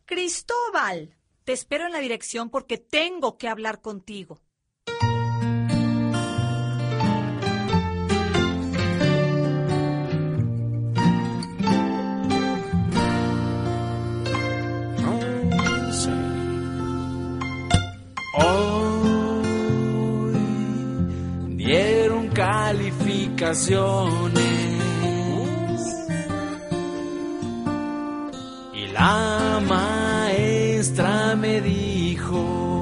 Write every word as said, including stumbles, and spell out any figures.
Cristóbal, te espero en la dirección porque tengo que hablar contigo. Hoy dieron calificaciones y la maestra me dijo: